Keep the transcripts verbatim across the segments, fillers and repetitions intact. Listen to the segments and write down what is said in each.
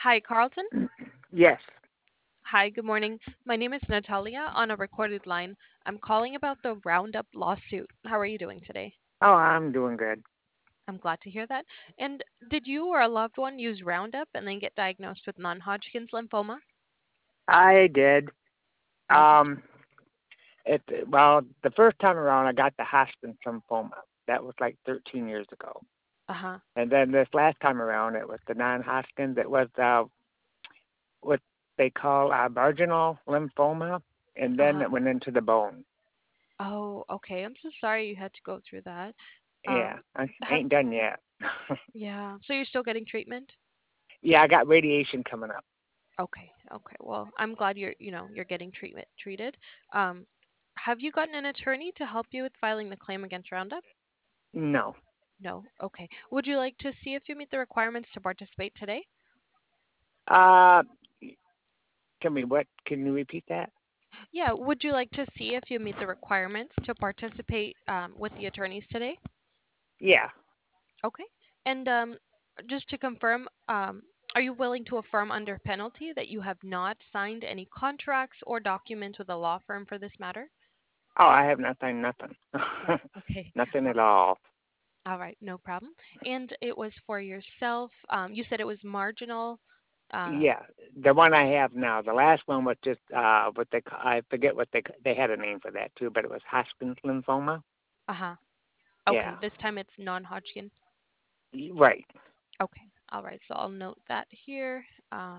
Hi, Carlton. Yes. Hi, good morning. My name is Natalia on a recorded line. I'm calling about the Roundup lawsuit. How are you doing today? Oh, I'm doing good. I'm glad to hear that. And did you or a loved one use Roundup and then get diagnosed with non Hodgkin's lymphoma? I did. Okay. Um, it well, the first time around, I got the Hodgkin's lymphoma. That was like thirteen years ago. Uh huh. And then this last time around, it was the non-Hodgkin's. It was uh, what they call uh, marginal lymphoma, and Uh then huh. it went into the bone. Oh, okay. I'm so sorry you had to go through that. Yeah, Um, I have ain't done yet. yeah. So you're still getting treatment? Yeah, I got radiation coming up. Okay. Okay. Well, I'm glad you're, you know, you're getting treatment treated. Um, have you gotten an attorney to help you with filing the claim against Roundup? No. No. Okay. Would you like to see if you meet the requirements to participate today? Uh, tell me what? Can you repeat that? Yeah. Would you like to see if you meet the requirements to participate um, with the attorneys today? Yeah. Okay. And um, just to confirm, um, are you willing to affirm under penalty that you have not signed any contracts or documents with a law firm for this matter? Oh, I have nothing. Nothing. No. Okay. Nothing All at all. all right. No problem. And it was for yourself. Um, you said it was marginal. Uh, Yeah, the one I have now. The last one was just uh, what they ca- I forget what they ca- they had a name for that too, but it was Hodgkin's lymphoma. uh-huh. Yeah, Okay. This time it's non-Hodgkin. y- right. Okay. All right. So I'll note that here. Uh,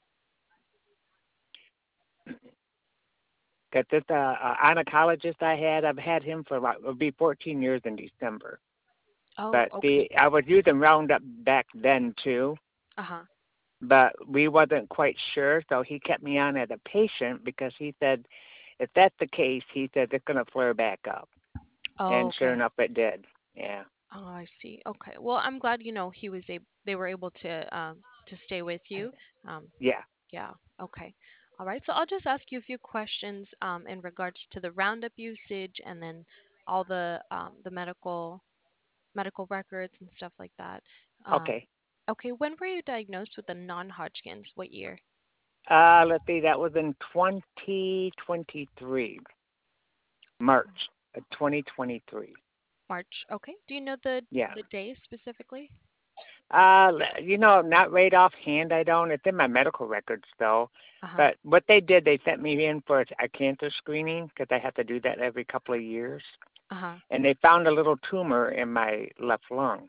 Because this uh, uh, oncologist I had, I've had him for like it'll be fourteen years in December. oh, But okay. the I was using Roundup back then too, Uh-huh. but we wasn't quite sure, so he kept me on as a patient because he said if that's the case, he said it's gonna flare back up, Oh, and sure okay. enough, it did. Yeah. Oh, I see. Okay. Well, I'm glad you know he was a they were able to um to stay with you. Um, Yeah. yeah. Okay. All right. So I'll just ask you a few questions um in regards to the Roundup usage and then all the um the medical medical records and stuff like that. Um, Okay. okay. When were you diagnosed with the non-Hodgkin's? What year? Uh, let's see, that was in twenty twenty-three, March of twenty twenty-three. March. Okay. Do you know the Yeah. the day specifically? Uh, l- you know, not right offhand, I don't. It's in my medical records, though. Uh-huh. But what they did, they sent me in for a cancer screening because I have to do that every couple of years. Uh-huh. And they found a little tumor in my left lung.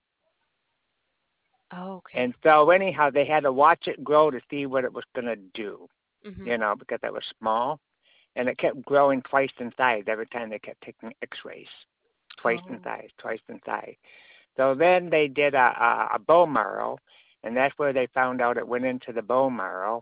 Oh, okay. And so, anyhow, they had to watch it grow to see what it was going to do, Mhm. you know, because it was small. And it kept growing twice in size every time they kept taking x-rays. Twice in Oh. size, twice in size. So then they did a, a, a bone marrow, and that's where they found out it went into the bone marrow.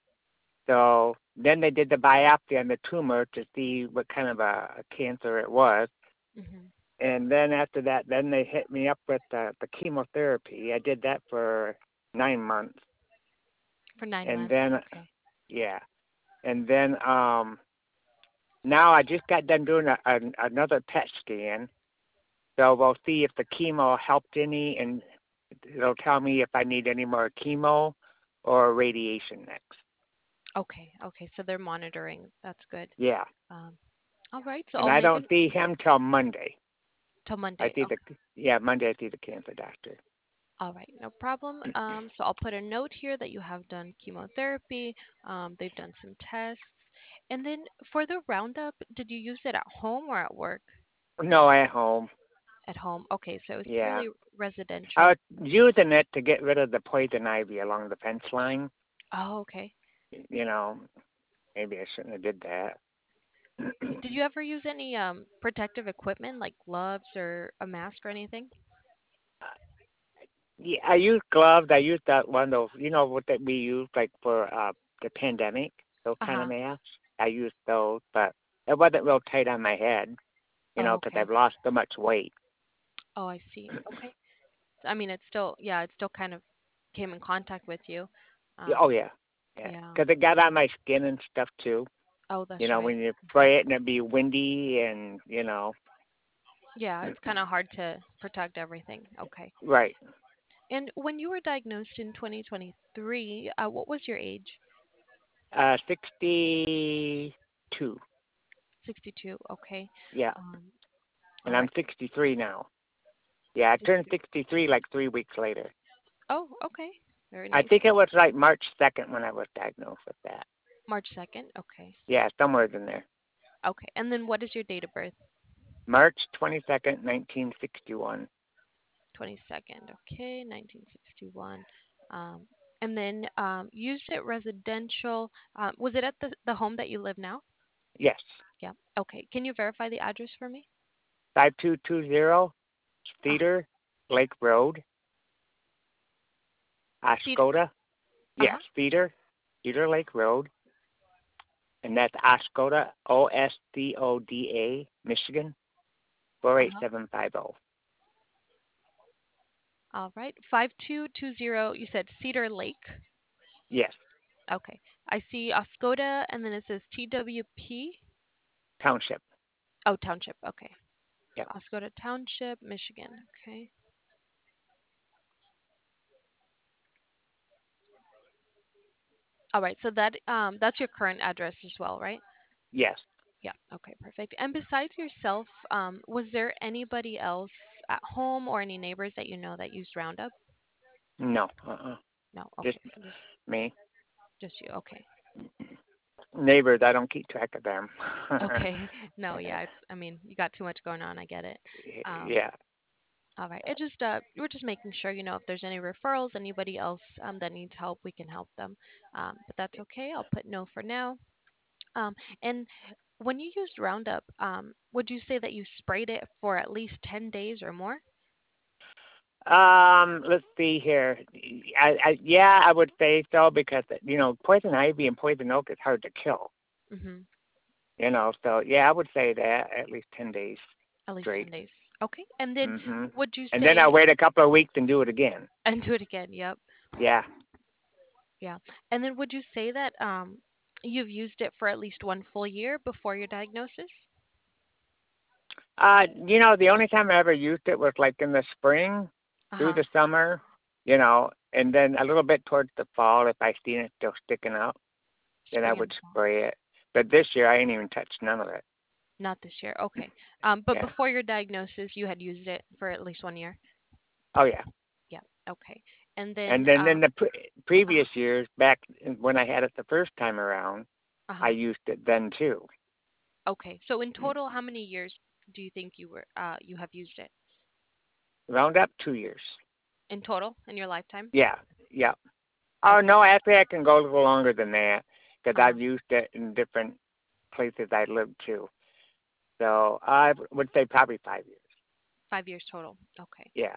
So then they did the biopsy on the tumor to see what kind of a, a cancer it was. Mhm. And then after that, then they hit me up with the, the chemotherapy. I did that for nine months. For nine And months. then, Okay. yeah. And then um, now I just got done doing a, a, another PET scan. So we'll see if the chemo helped any, and it'll tell me if I need any more chemo or radiation next. Okay. Okay. So they're monitoring. That's good. Yeah. Um, all right. So And I'll I make don't it see him till Monday. till I Monday. see the Okay. yeah Monday. I see the cancer doctor. All right. No problem. Um, so I'll put a note here that you have done chemotherapy. Um, they've done some tests. And then for the Roundup, did you use it at home or at work? No, at home. At home. Okay. So it's Yeah. purely I residential. was using it to get rid of the poison ivy along the fence line. Oh, okay. You know, maybe I shouldn't have did that. Did you ever use any um protective equipment like gloves or a mask or anything? Yeah, I use gloves. I use that one of those, you know, what that we use like for uh the pandemic, those kind of Uh-huh. masks. I used those, but it wasn't real tight on my head, you Oh, know, because okay. I've lost so much weight. Oh, I see. Okay. I mean, it's still, yeah, it still kind of came in contact with you. Yeah, Um, oh yeah, yeah, yeah. because it got on my skin and stuff too. Oh, You that's know, right. when you Hmm. spray it and it be windy and you know, Yeah, it's kind of hard to protect everything. Okay. right. And when you were diagnosed in twenty twenty-three, uh, what was your age? Uh, sixty-two. sixty-two. Okay. Yeah, Um, and all I'm right. sixty-three now. Yeah, I turned sixty. sixty-three like three weeks later. Oh, okay. Very I nice. think it was like March second when I was diagnosed with that. March second. Okay. Yeah, somewhere in there. Okay. And then what is your date of birth? March twenty-second, nineteen sixty-one. twenty-second. Okay. nineteen sixty-one. Um, and then um, used it residential. Um, was it at the, the home that you live now? Yes. Yeah. Okay. Can you verify the address for me? five two two zero Uh-huh. Cedar Lake Road, Cedar. Oscoda. Yes, Uh-huh. Cedar, Cedar Lake Road, and that's Oscoda, O S C O D A, Michigan, Uh-huh. four eight seven five zero. All right. five two two zero. You said Cedar Lake. Yes, Okay. I see Oscoda and then it says T W P. Township. Oh, Township. Okay. Yep. Oscoda Township, Michigan. Okay. All right. So that um that's your current address as well, right? Yes. Yeah. Okay. Perfect. And besides yourself, um, was there anybody else at home or any neighbors that you know that used Roundup? No. Uh-uh. No. Just Okay. So just me. just you. Okay. Neighbors, I don't keep track of them. Okay. No. Yeah. It's. I mean, you got too much going on. I get it. Um. Yeah. All right. It just uh, we're just making sure you know if there's any referrals, anybody else um that needs help, we can help them. Um, but that's okay. I'll put no for now. Um, and when you used Roundup, um, would you say that you sprayed it for at least ten days or more? Um, let's see here. I, I yeah, I would say so because you know poison ivy and poison oak is hard to kill. Mm-hmm. You know, so yeah, I would say that at least ten days At least straight. ten days. Okay. And then Mhm. would you And then I say, wait a couple of weeks and do it again. and do it again? Yep. Yeah. Yeah. And then would you say that um, you've used it for at least one full year before your diagnosis? Uh, you know, the only time I ever used it was like in the spring, through Uh-huh. the summer, you know, and then a little bit towards the fall if I seen it still sticking up, then I Spring and would fall. spray it. But this year I ain't even touched none of it. Not this year. Okay. Um, but Yeah. before your diagnosis, you had used it for at least one year? Oh yeah. Yeah. Okay. And And then, then in um, the pre- uh-huh. previous years, back when I had it the first time around, I Uh-huh. used it then too. Okay. So in total, how many years do you think you were uh you have used it? Round up two years. In total in your lifetime? Yeah. Yeah. Oh Okay. no, actually I can go a little longer than that because Uh-huh. I've used it in different places I lived too. So I would say probably five years. five years total. Okay. Yeah.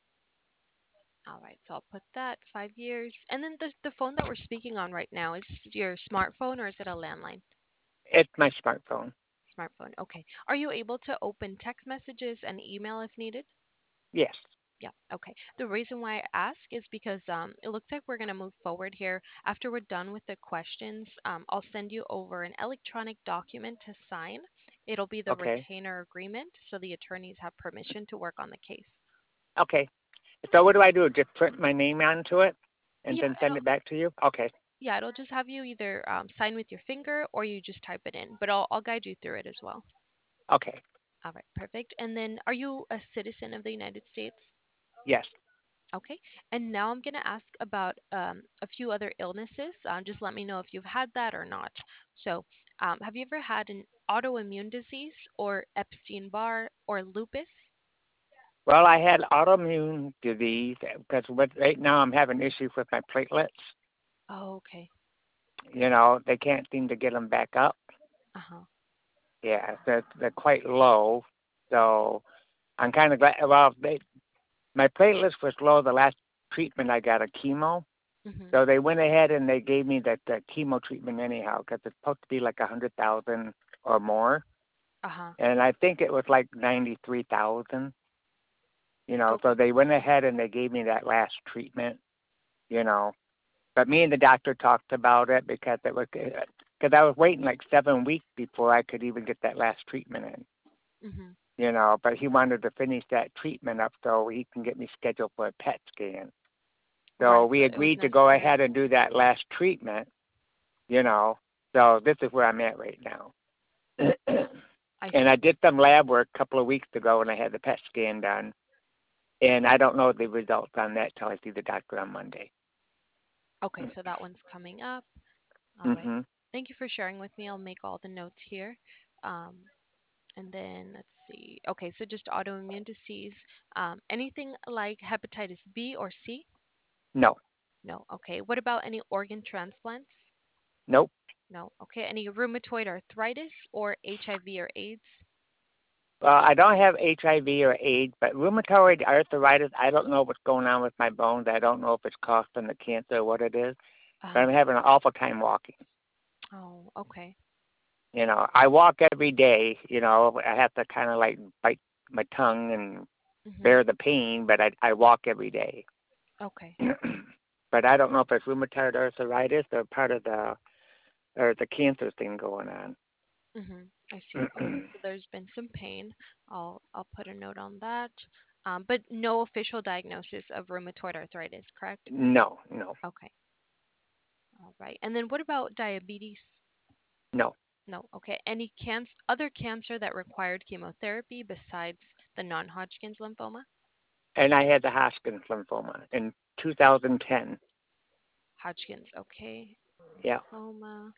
All right. So I'll put that five years. And then the the phone that we're speaking on right now, is it your smartphone or is it a landline? It's my smartphone. Smartphone. Okay. Are you able to open text messages and email if needed? Yes. Yeah. Okay. The reason why I ask is because um, it looks like we're going to move forward here. After we're done with the questions, um, I'll send you over an electronic document to sign. It'll be the Okay. retainer agreement, so the attorneys have permission to work on the case. Okay. So what do I do? Just print my name onto it and Yeah, then send it'll it back to you? Okay. yeah, it'll just have you either um, sign with your finger or you just type it in. But I'll I'll guide you through it as well. Okay. All right, perfect. And then, are you a citizen of the United States? Yes. Okay. And now I'm going to ask about um, a few other illnesses. Um, just let me know if you've had that or not. So, um, have you ever had an autoimmune disease or Epstein-Barr or lupus? Well, I had autoimmune disease because with, right now I'm having issues with my platelets. Oh, okay. You know, they can't seem to get them back up. Uh-huh. Yeah, they're, they're quite low. So I'm kind of glad. Well, they, my platelets was low the last treatment I got a chemo. Mhm. So they went ahead and they gave me that, that chemo treatment anyhow because it's supposed to be like a hundred thousand or more, Uh-huh. and I think it was like ninety three thousand. You know, so Okay. they went ahead and they gave me that last treatment. You know, but me and the doctor talked about it because it was because I was waiting like seven weeks before I could even get that last treatment in. Mhm. You know, but he wanted to finish that treatment up so he can get me scheduled for a PET scan. So Right. we So it was agreed to go necessary. ahead and do that last treatment, you know. So this is where I'm at right now. I And I see. did some lab work a couple of weeks ago when I had the P E T scan done. And I don't know the results on that till I see the doctor on Monday. Okay, so that one's coming up. All right. Mhm. Thank you for sharing with me. I'll make all the notes here. Um, and then let's see. Okay, so just autoimmune disease. Um, anything like hepatitis B or C? No. No. Okay. What about any organ transplants? Nope. No. Okay. Any rheumatoid arthritis or H I V or AIDS? Well, I don't have H I V or AIDS, but rheumatoid arthritis, I don't know what's going on with my bones. I don't know if it's caused from the cancer or what it is. But Uh, I'm having an awful time walking. oh, okay. You know, I walk every day. You know, I have to kind of like bite my tongue and Mhm. bear the pain, but I I walk every day. Okay. But I don't know if it's rheumatoid arthritis or part of the or the cancer thing going on. Mhm. I see. Okay. So there's been some pain. I'll I'll put a note on that. Um, but no official diagnosis of rheumatoid arthritis, correct? No, no, Okay. All right. And then what about diabetes? no. No. Okay. Any cancer, other cancer that required chemotherapy besides the non-Hodgkin's lymphoma? And I had the Hodgkin's lymphoma in two thousand ten. Hodgkin's. Okay. Yeah. Lymphoma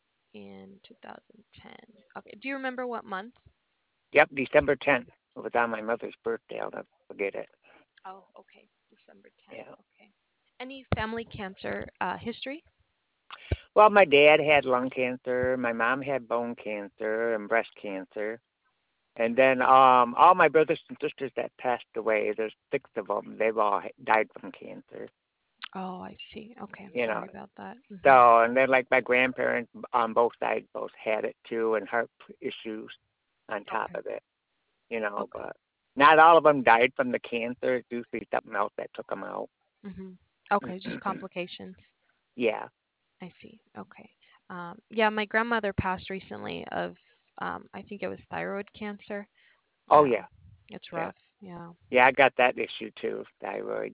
in two thousand ten. Okay. Do you remember what month? Yep, December tenth. It was on my mother's birthday. I'll never forget it. Oh, okay. December tenth. Yeah. Okay. Any family cancer uh, history? Well, my dad had lung cancer. My mom had bone cancer and breast cancer. And then um, all my brothers and sisters that passed away, there's six of them, they've all died from cancer. Oh, I see. Okay. I'm You know, sorry about that. Hmm. so, and then like my grandparents on both sides both had it too, and heart issues on top Okay. of it. You know, Okay. but not all of them died from the cancer. It's usually something else that took them out. Hmm. Okay. Just complications. Yeah. I see. Okay. Um, yeah, my grandmother passed recently of, um, I think it was thyroid cancer. Oh Um, yeah. it's Yeah. rough. Yeah. Yeah, I got that issue too, thyroid.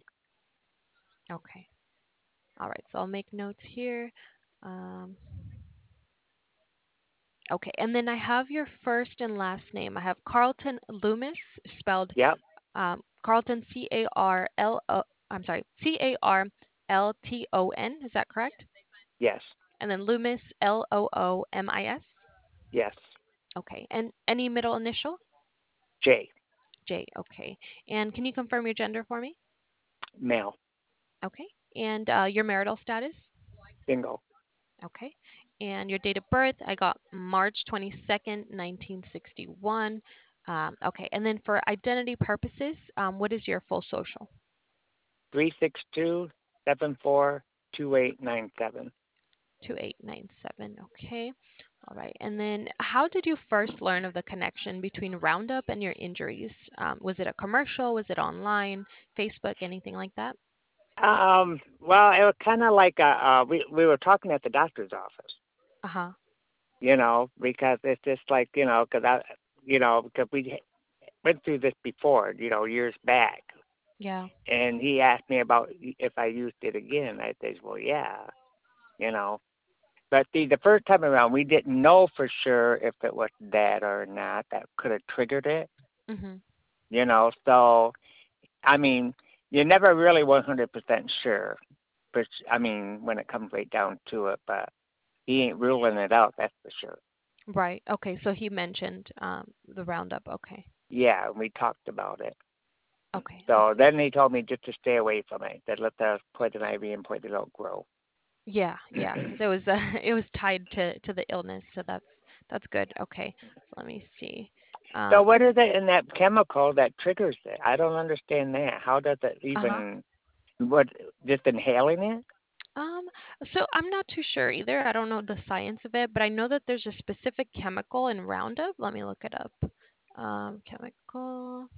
Okay. All right. So I'll make notes here. Um, okay. And then I have your first and last name. I have Carlton Loomis, spelled Yep. um, Carlton C A R L O. I'm sorry, C A R L T O N. Is that correct? Yes. And then Loomis, L O O M I S. Yes. Okay. And any middle initial? J. J. Okay. And can you confirm your gender for me? Male. Okay. And uh, your marital status? Bingo. Okay. And your date of birth? I got March twenty-second, nineteen sixty-one. Um, okay. And then for identity purposes, um, what is your full social? Three six two seven four two eight nine seven. two eight nine seven. Okay. All right. And then how did you first learn of the connection between Roundup and your injuries? Um, was it a commercial? Was it online, Facebook, anything like that? Um. Well, it was kind of like uh, uh, we we were talking at the doctor's office. Uh huh. You know, because it's just like you know, because I, you know, because we went through this before. You know, years back, Yeah. and he asked me about if I used it again. I said, well, yeah. You know, but see, the first time around, we didn't know for sure if it was that or not that could have triggered it. Mhm. You know, so I mean, you're never really one hundred percent sure. But I mean, when it comes right down to it, but he ain't ruling it out. That's for sure. Right. Okay. So he mentioned um, the Roundup. Okay. Yeah, we talked about it. Okay. I So see. then he told me just to stay away from it. That let the poison ivy and poison oak grow. Yeah. Yeah. Because it was uh, it was tied to to the illness, so that's that's good. Okay. So let me see. So Um. what is it in that chemical that triggers it? I don't understand that. How does it Uh huh. even? What, just inhaling it? Um, so I'm not too sure either. I don't know the science of it, but I know that there's a specific chemical in Roundup. Let me look it up. Um, chemical.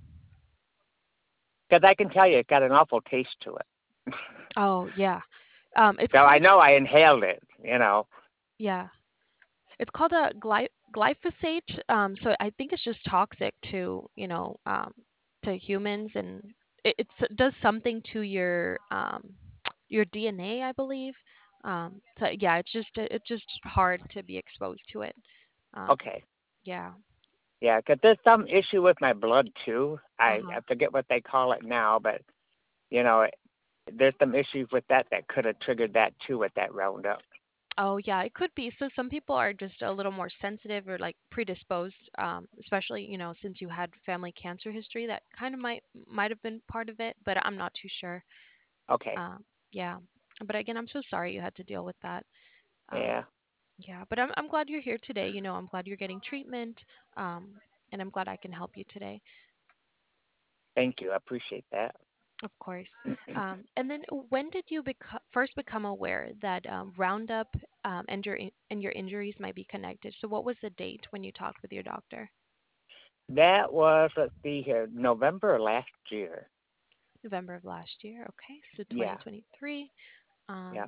Because I can tell you, it got an awful taste to it. Oh, yeah. Um, it's So I called, know I inhaled it. You know. yeah, it's called a gly glyphosate. Um, so I think it's just toxic to, you know, um, to humans, and it, it's, it does something to your um your D N A, I believe. Um, so yeah, it's just it's just hard to be exposed to it. Um, Okay. yeah. Yeah, 'cause there's some issue with my blood too. Uh I huh. I forget what they call it now, but you know, there's some issues with that that could have triggered that too with that Roundup. Oh yeah, it could be. So some people are just a little more sensitive or like predisposed, um, especially you know since you had family cancer history. That kind of might might have been part of it, but I'm not too sure. Okay. Um, yeah, but again, I'm so sorry you had to deal with that. Um, Yeah. yeah, but I'm I'm glad you're here today. You know, I'm glad you're getting treatment, um, and I'm glad I can help you today. Thank you. I appreciate that. Of course. Um, and then when did you beco- first become aware that um, Roundup um, and your in- and your injuries might be connected? So what was the date when you talked with your doctor? That was, let's see here, November last year. November of last year. Okay, so Yeah. twenty twenty-three. Yeah. Um,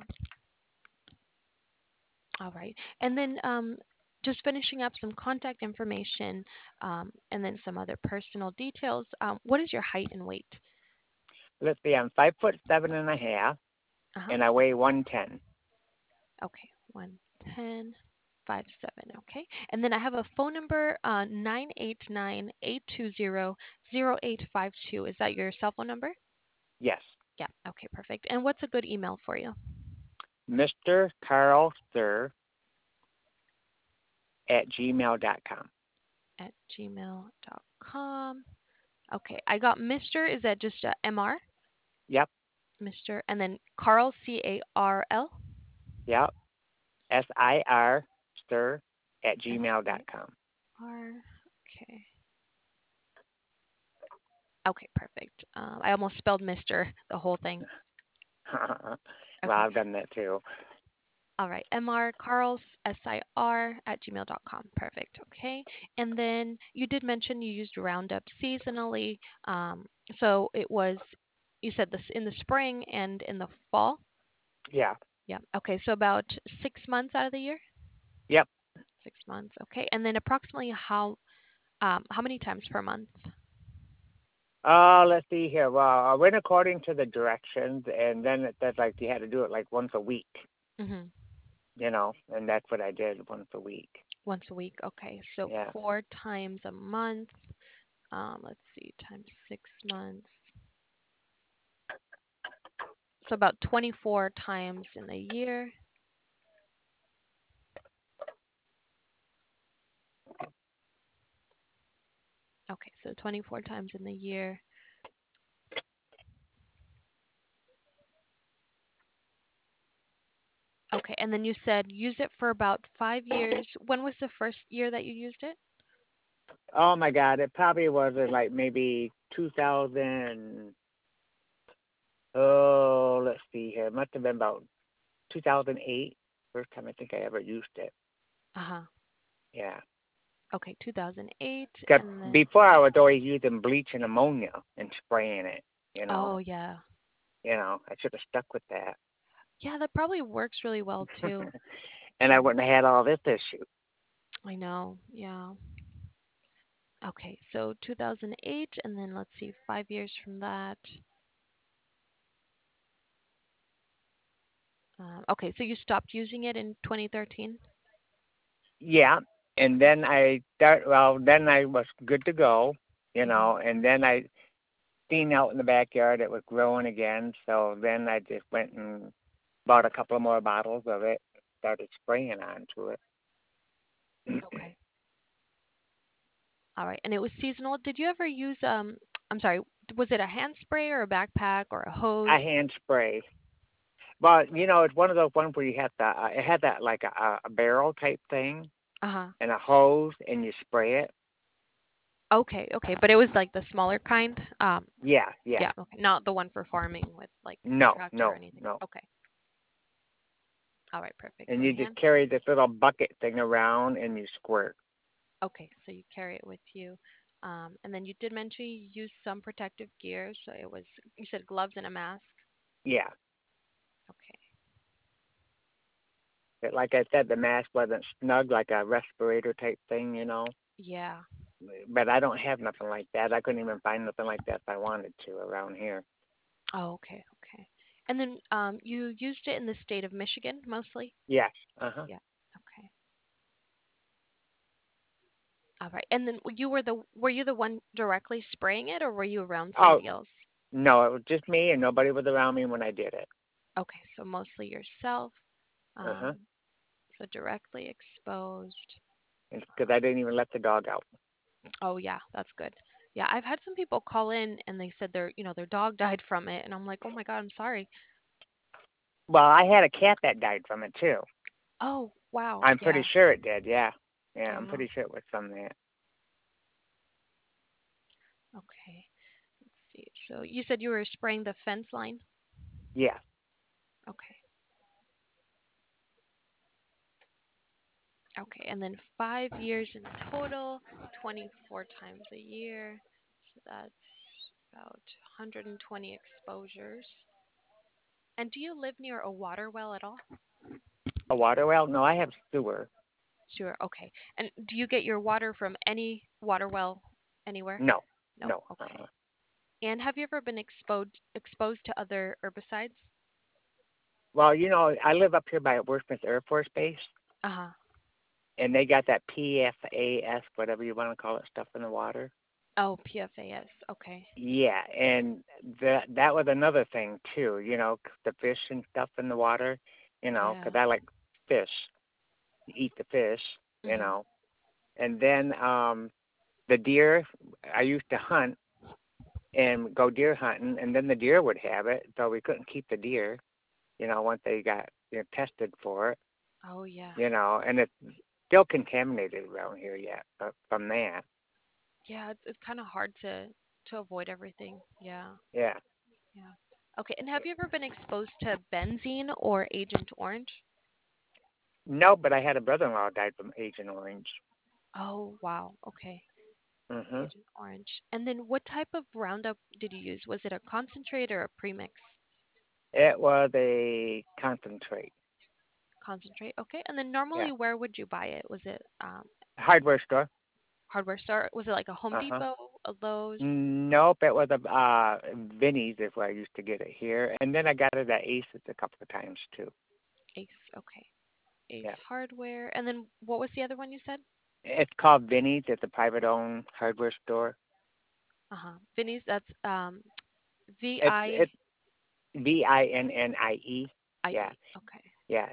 all right. And then um, just finishing up some contact information, um, and then some other personal details. Um, what is your height and weight? Let's see, I'm five foot seven and a half, Uh-huh. and I weigh one ten. Okay, one ten five seven. Okay, and then I have a phone number, uh, nine eight nine eight two zero zero eight five two. Is that your cell phone number? Yes. Yeah. Okay, perfect. And what's a good email for you? Mister Carl Sir at gmail dot com. At gmail dot com. Okay, I got Mister Is that just a M R? Yep. Mister And then Carl, C A R L Yep. S I R Sir at S gmail I dot com. R. Okay. Okay, perfect. Um, I almost spelled Mister the whole thing. Well, Okay. I've done that too. All right, M R Carls, S I R at gmail dot com. Perfect. Okay. And then you did mention you used Roundup seasonally. Um, so it was, you said this in the spring and in the fall? Yeah. Yeah. Okay. So about six months out of the year? Yep. Six months. Okay. And then approximately how um, how many times per month? Uh, let's see here. Well, I went according to the directions, and then it said like you had to do it like once a week, Mm-hmm. you know, and that's what I did once a week. Once a week. Okay. So Yeah. four times a month. Um, let's see, times six months. So about twenty-four times in the year. Okay, so twenty-four times in the year. Okay, and then you said use it for about five years. When was the first year that you used it? Oh my God, it probably was in like maybe two thousand. Oh, let's see here. It must have been about two thousand eight. First time I think I ever used it. Uh-huh. Yeah. Okay, two thousand eight, 'Cause and then before I was always using bleach and ammonia and spraying it. You know. oh yeah. You know, I should have stuck with that. Yeah, that probably works really well too. And I Um, wouldn't have had all this issue. I know. Yeah. Okay, so two thousand eight, and then let's see, five years from that. Um, okay, so you stopped using it in twenty thirteen? Yeah, and then I start. Well, then I was good to go, you Mm-hmm. know. And then I seen out in the backyard it was growing again. So then I just went and bought a couple of more bottles of it, started spraying onto it. Okay. All right. And it was seasonal. Did you ever use um I'm sorry, was it a hand spray or a backpack or a hose? I hand spray, but you know it's one of those ones where you have to. Uh, it had that like a, a barrel type thing Uh-huh. and a hose, and you spray it. Okay, okay. But it was like the smaller kind. Um Yeah, yeah. yeah, okay. Not the one for farming with like a No, tractor or no, anything. no. Okay. All right, perfect. And So you just hand carry this little bucket thing around and you squirt. okay, so you carry it with you. Um and then you did mention you used some protective gear, so it was you said gloves and a mask. Yeah. Okay. But like I said, the mask wasn't snug like a respirator type thing, you know. Yeah. But I don't have nothing like that. I couldn't even find nothing like that if I wanted to around here. Oh, okay, okay. And then um, you used it in the state of Michigan mostly? Yes. Uh huh. Yeah. Okay. All right. And then you were the were you the one directly spraying it, or were you around Oh somebody else? no, it was just me and nobody was around me when I did it. Okay, so mostly yourself. Uh huh. Um, so directly exposed. Because I didn't even let the dog out. Oh yeah, that's good. Yeah, I've had some people call in and they said their you know their dog died from it, and I'm like, oh my god, I'm sorry. Well, I had a cat that died from it too. Oh wow, I'm pretty yeah. sure it did. Yeah. Yeah, I'm Oh, pretty sure it was from that. okay. Let's see. So you said you were spraying the fence line. Yeah. Okay. Okay, and then five years in total, twenty-four times a year. So that's about one hundred twenty exposures. And do you live near a water well at all? A water well? No, I have sewer. Sure. Okay. And do you get your water from any water well anywhere? No. No. No. Okay. Uh-uh. And have you ever been exposed exposed to other herbicides? Well, you know, I live up here by Wordsmith Air Force Base, Uh-huh. and they got that P F A S, whatever you want to call it, stuff in the water. Oh, P F A S. Okay. Yeah, and that that was another thing too. You know, 'cause the fish and stuff in the water. You know, Yeah. 'cause I like fish, eat the fish. You Mhm. know, and then um the deer. I used to hunt and go deer hunting, and then the deer would have it, so we couldn't keep the deer. You know, once they got you know, tested for it. Oh, yeah. You know, and it's still contaminated around here yet, but from that. Yeah, it's it's kind of hard to to avoid everything. Yeah. Yeah. Yeah. Okay. And have you ever been exposed to benzene or Agent Orange? No, but I had a brother-in-law died from Agent Orange. Oh, wow. Okay. Mhm. Agent Orange. And then what type of Roundup did you use? Was it a concentrate or a premix? It was a concentrate. Concentrate. Okay. And then Yeah. normally where would you buy it? Was it um Hardware store. hardware store? Was it like a Home Uh huh. Depot, a Lowe's, Nope, it was a uh Vinny's is where I used to get it here, and then I got it at Aces a couple of times too. Ace? Okay. Ace Yeah. Hardware. And then what was the other one you said? It's called Vinny's. It's a private-owned hardware store. Uh-huh. Vinnie's, that's um V It's I it's V I N N I E. I Yeah. E. Okay. Yeah.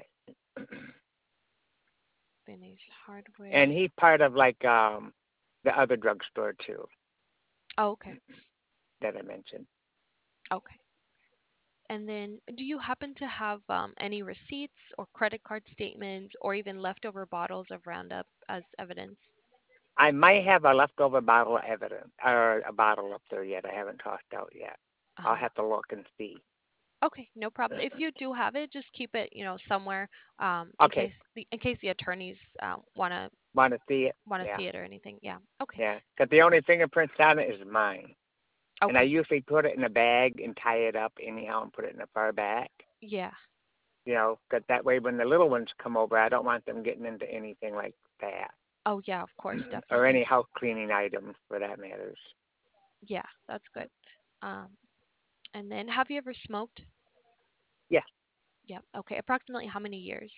Vinnie's And Hardware. he's part of like um the other drugstore too Oh, okay. that I mentioned. Okay. And then do you happen to have um, any receipts or credit card statements or even leftover bottles of Roundup as evidence? I might have a leftover bottle of evidence or a bottle up there yet. I haven't tossed out yet. I'll Uh-huh. have to look and see. Okay, no problem. If you do have it, just keep it, you know, somewhere um, in Okay. case the in case the attorneys uh, wanna Want to see it? wanna Yeah. see it or anything. Yeah. Okay. Yeah. Because the only fingerprints on it is mine. And I Okay. usually put it in a bag and tie it up anyhow and put it in the far back. Yeah. You know, 'cause that way when the little ones come over, I don't want them getting into anything like that. Oh yeah, of course, Or definitely. any house cleaning items for that matters. Yeah, that's good. Um, and then have you ever smoked? Yeah. Yeah. Okay. Approximately how many years?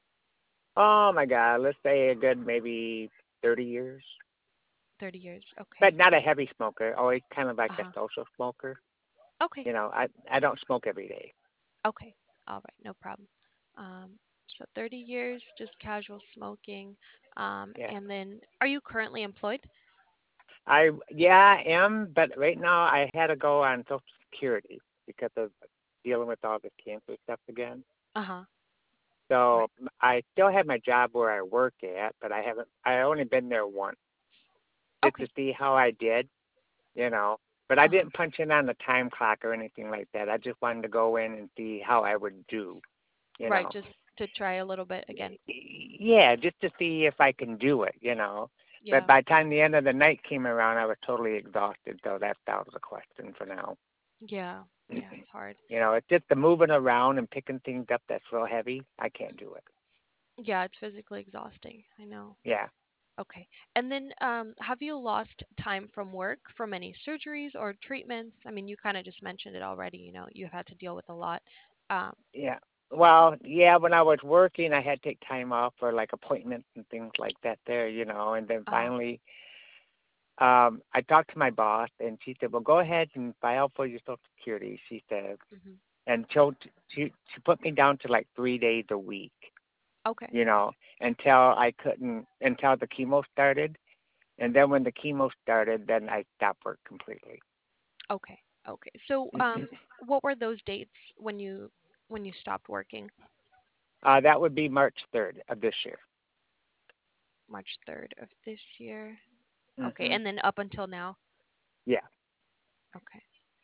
Oh my God. Let's say a good maybe thirty years. thirty years. But Okay. not a heavy smoker. Always kind of like a Uh-huh. social smoker. Okay. You know, I I don't smoke every day. Okay. All right. No problem. Um, so thirty years, just casual smoking. Um, Yeah. and then are you currently employed? I yeah I am, but right now I had to go on Social Security because of dealing with all this cancer stuff again. Uh-huh. So Right. I still have my job where I work at, but I haven't. I only been there once just to Okay. see how I did, you know. But I Uh-huh. didn't punch in on the time clock or anything like that. I just wanted to go in and see how I would do, you Right, know. just to try a little bit again. Yeah, just to see if I can do it, you know. But Yeah. by the time the end of the night came around, I was totally exhausted, so that's out of the question for now. Yeah. Yeah, it's hard. You know, it's just the moving around and picking things up that's real heavy. I can't do it. Yeah, it's physically exhausting. I know. Yeah. Okay. And then um, have you lost time from work from any surgeries or treatments? I mean, you kind of just mentioned it already, you know, you've had to deal with a lot. Um, Yeah. Well, yeah, when I was working, I had to take time off for like appointments and things like that there, you know, and then uh, finally um I talked to my boss and she said, "Well, go ahead and file for your social security." She said, hmm. and so she she put me down to like three days a week, Okay. you know, until I couldn't until the chemo started. And then when the chemo started, then I stopped work completely. Okay. Okay. So, um, what were those dates when you when you stopped working? Uh that would be March third of this year. March third of this year. Okay. Mhm. And then up until now. Yeah. Okay.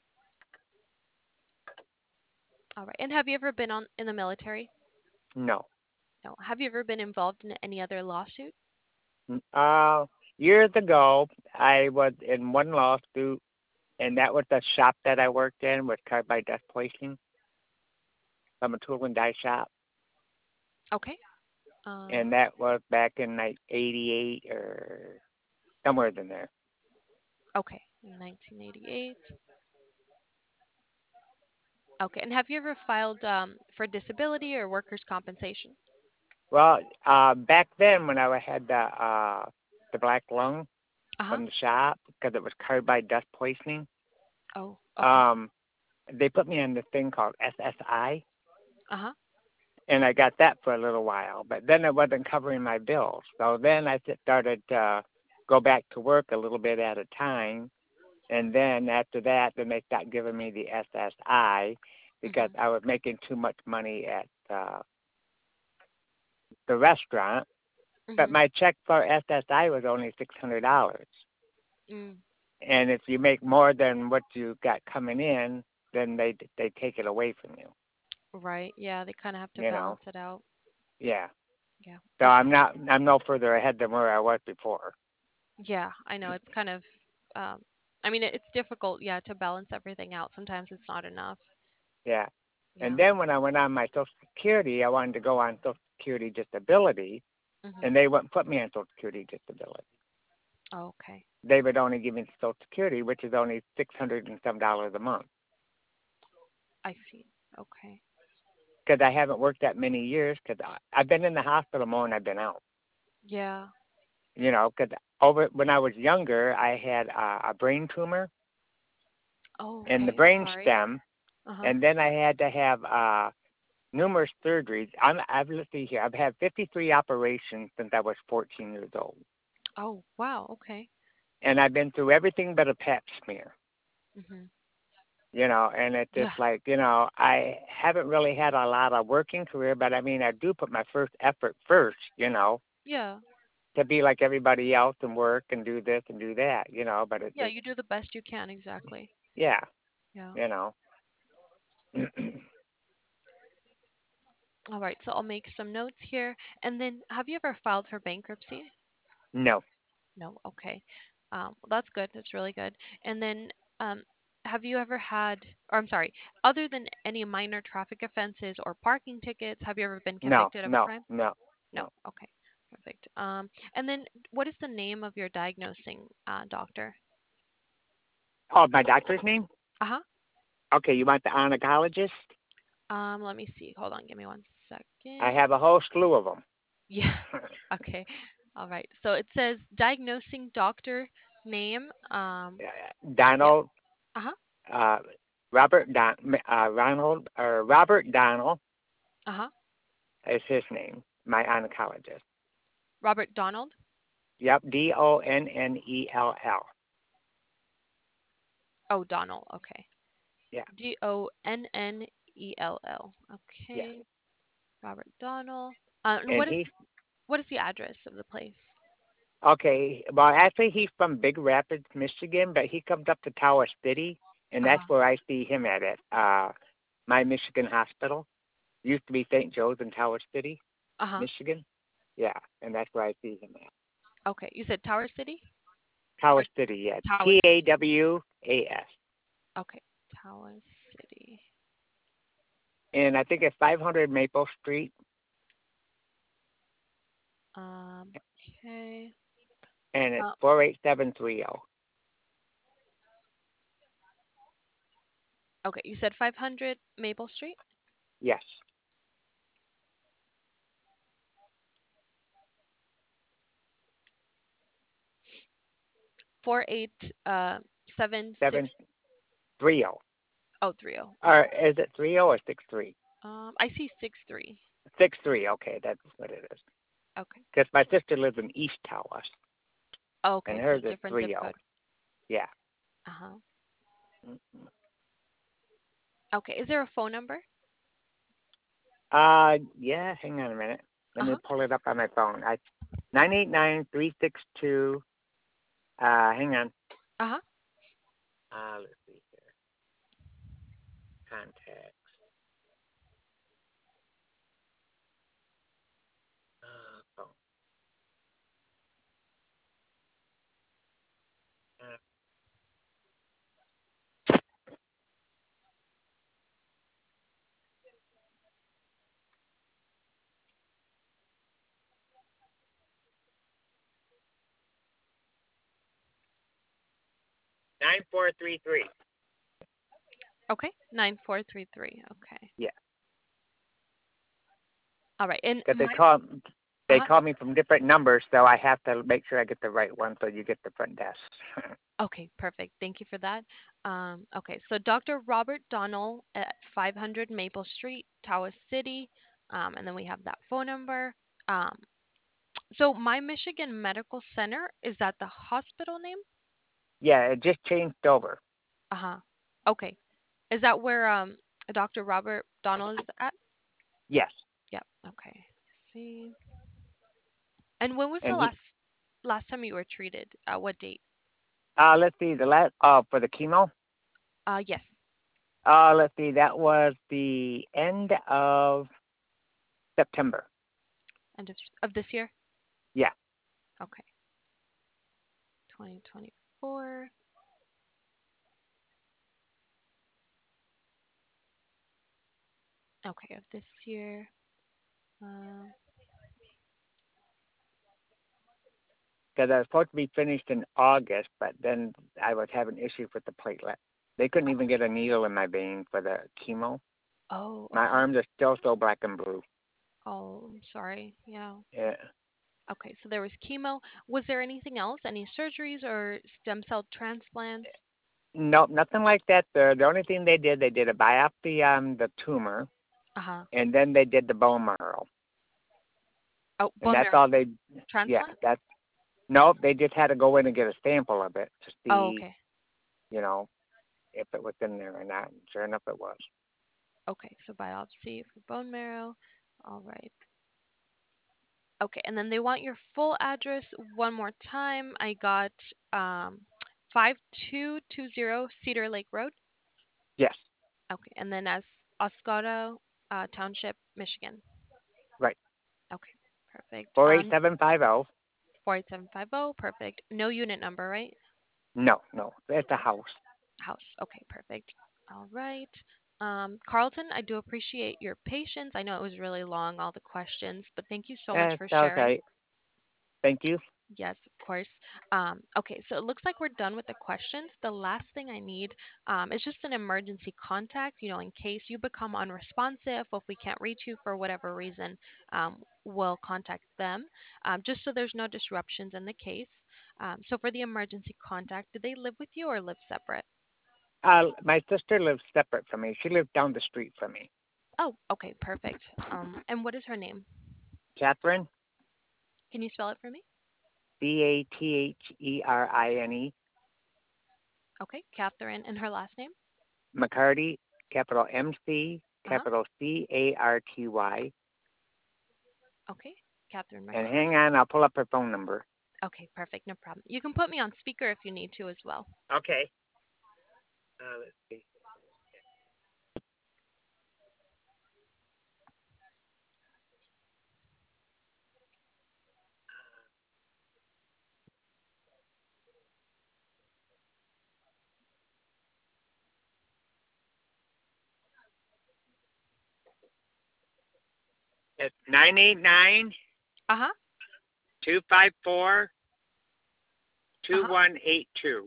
All right. And have you ever been on in the military? No. No. Have you ever been involved in any other lawsuit? Mm, Uh, years ago, I was in one lawsuit, and that was the shop that I worked in with carbide dust placing from a tool and die shop, Okay. Um, and that was back in like eighty-eight or somewhere in there. okay. In nineteen eighty-eight. Okay. And have you ever filed um, for disability or workers' compensation? Well, uh, back then when I had the uh the black lung Uh-huh. from the shop because it was carbide dust poisoning, Oh, okay. um, they put me on this thing called S S I, Uh-huh. and I got that for a little while, but then it wasn't covering my bills. So then I s- started to go back to work a little bit at a time, and then after that, then they stopped giving me the S S I because Mhm. I was making too much money at uh, the restaurant. But Mhm. my check for S S I was only six hundred dollars, Mm. and if you make more than what you got coming in, then they they take it away from you. Right. Yeah, they kind of have to You know, balance it out. yeah. Yeah. So I'm Okay. not I'm no further ahead than where I was before. Yeah, I know it's kind of um I mean it, it's difficult, yeah, to balance everything out. Sometimes it's not enough. Yeah. And Yeah. then when I went on my Social Security, I wanted to go on Social Security disability, Mhm. and they wouldn't put me on Social Security disability. Okay. They would only give me Social Security, which is only six hundred and some dollars a month, I see. Okay. because I haven't worked that many years. Because I've been in the hospital more than I've been out. Yeah. You know, because over when I was younger, I had a, a brain tumor Oh, in the okay. I'm brain sorry. stem, Uh-huh. and then I had to have uh, numerous surgeries. I'm, I've let's see here. I've had fifty-three operations since I was fourteen years old, Oh, wow. Okay. and I've been through everything but a Pap smear. Mhm. You know, and it's just Yeah. like you know, I haven't really had a lot of working career, but I mean, I do put my first effort first. You know, Yeah. to be like everybody else and work and do this and do that. You know, but it Yeah, just you do the best you can, exactly. yeah, Yeah. you know. All right. So I'll make some notes here. And then have you ever filed for bankruptcy? No, No. Okay. Um, well, that's good. That's really good. And then, um, have you ever had, or I'm sorry, other than any minor traffic offenses or parking tickets, have you ever been no, convicted of a no, crime? no, No. no. Okay. Perfect. Um, and then, what is the name of your diagnosing uh, doctor? Oh, my doctor's name? Uh-huh. Okay, you want the oncologist? Um, let me see. Hold on. Give me one I second. have a whole slew of them. Yeah. Okay. All right. So it says diagnosing doctor name. Um, yeah. Donald, Uh-huh. uh, Robert Don, uh, Ronald, or Robert Donald Uh-huh. is his name. My oncologist. Robert Donald. Yep, D O N N E L L. Oh, Donald. Okay. Yeah, D O N N E L L. yeah. Okay. Robert Donald. Uh, and And what is he's what is the address of the place? okay. Well, actually, he's from Big Rapids, Michigan, but he comes up to Tower City, and that's Uh-huh. where I see him at. At uh, my Michigan hospital used to be Saint Joe's in Tower City, Uh-huh. Michigan. Yeah, and that's where I see him at. Okay. You said Tower City or Tower City, yeah. Tower T A City? W A S. Okay. Tower City. And I think it's five hundred Maple Street, Um, okay. and it's Uh, four eight seven three zero. okay. You said five hundred Maple Street? Yes. Four eight uh seven six. Seven three zero. Oh, three oh. Or is it three zero or six three? Um, I see six three. Six three. Okay, that's what it is. Okay. Because my sister lives in East Tawas, and Okay, so hers is different three zip zero. code. Yeah. Uh huh. Okay. Is there a phone number? Uh, yeah. Hang on a minute. Uh Let me huh. pull it up on my phone. I nine eight nine three six two. Uh, hang on. Uh huh. Uh, let's see here. Contacts. Uh, phone. Uh, Nine four three three. Okay. Nine four three three. Okay. Yeah. All right. And Because they my. call Uh they huh. call me from different numbers, so I have to make sure I get the right one, so you get the front desk. Okay, perfect. Thank you for that. Um, okay, so Doctor Robert Donald at five hundred Maple Street, Tawas City, um, and then we have that phone number. Um, so My Michigan Medical Center, is that the hospital name? Yeah, it just changed over. Uh huh. Okay, is that where um Doctor Robert Donald is at? Yes. Yep. Okay. Let's see. And when was the And he, last last time you were treated? Uh, what date? uh, let's see, the last, uh, for the chemo, Uh, yes, uh, let's see, that was the end of September. end of of this year. Yeah. Okay, twenty twenty-four. Okay, of this year. Uh, Because I was supposed to be finished in August, but then I was having issues with the platelet. They couldn't even get a needle in my vein for the chemo. oh, My okay. arms are still so black and blue. Oh, I'm sorry. Yeah. Yeah. Okay, so there was chemo. Was there anything else? Any surgeries or stem cell transplants? Nope, nothing like that. The the only thing they did, they did a biopsy on the tumor, Uh-huh. and then they did the bone marrow, Oh, and bone that's marrow all they. Yeah, transplant? that's nope. They just had to go in and get a sample of it to Oh, see, okay. you know, if it was in there or not. And sure enough, it was. Okay, so biopsy for bone marrow. All right. Okay, and then they want your full address one more time. I got um five two two zero Cedar Lake Road. Yes, Okay, and then as Oscoda uh, Township, Michigan. right. Okay, perfect. Four eight Um, seven five zero. four eight seven five zero, perfect. No unit number, right? No, no, it's a house. House. Okay, perfect. All right. Um, Carlton, I do appreciate your patience. I know it was really long, all the questions, but thank you so much That's for sharing. okay. Thank you. Yes, of course. Um, okay, so it looks like we're done with the questions. The last thing I need um, is just an emergency contact, you know, in case you become unresponsive or if we can't reach you for whatever reason, um, we'll contact them, um, just so there's no disruptions in the case. Um, so for the emergency contact, do they live with you or live separate? Uh, my sister lives separate from me. She lives down the street from me. Oh, okay, perfect. Um, and what is her name? Catherine, Can you spell it for me? C A T H E R I N E, Okay, Catherine, and her last name? McCarty, capital M C, Uh-huh. capital C A R T Y. Okay, Catherine And McCarty. hang on, I'll pull up her phone number. Okay, perfect, no problem. You can put me on speaker if you need to as well. Okay. Uh, let's see. It's nine eight nine Uh-huh. two five four two Uh-huh. one eight two.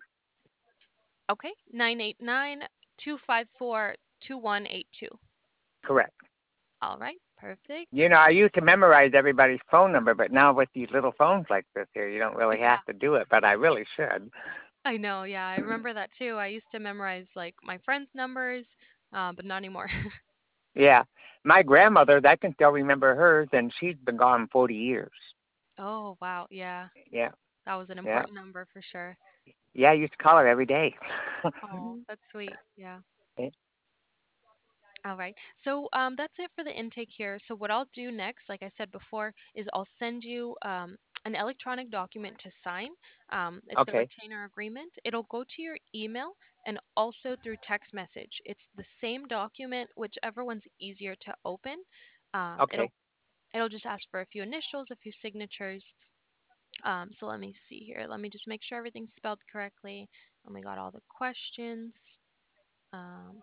Okay, nine eight nine two five four two one eight two. Correct. All right, perfect. You know, I used to memorize everybody's phone number, but now with these little phones like this here, you don't really Yeah, have to do it, but I really should. I know. Yeah, I remember that too. I used to memorize like my friends' numbers, uh, but not anymore. Yeah. My grandmother, I can still remember hers, and she's been gone forty years. Oh, wow. Yeah, Yeah. that was an Yeah. important number for sure. Yeah, I used to call her every day. Oh, that's sweet. Yeah. Yeah. All right. So um, that's it for the intake here. So what I'll do next, like I said before, is I'll send you um, an electronic document to sign. Um, it's the Okay. retainer agreement. It'll go to your email and also through text message. It's the same document, whichever one's easier to open. Um, it'll Okay. it'll just ask for a few initials, a few signatures. Um, so let me see here. Let me just make sure everything's spelled correctly. And we got all the questions. Um,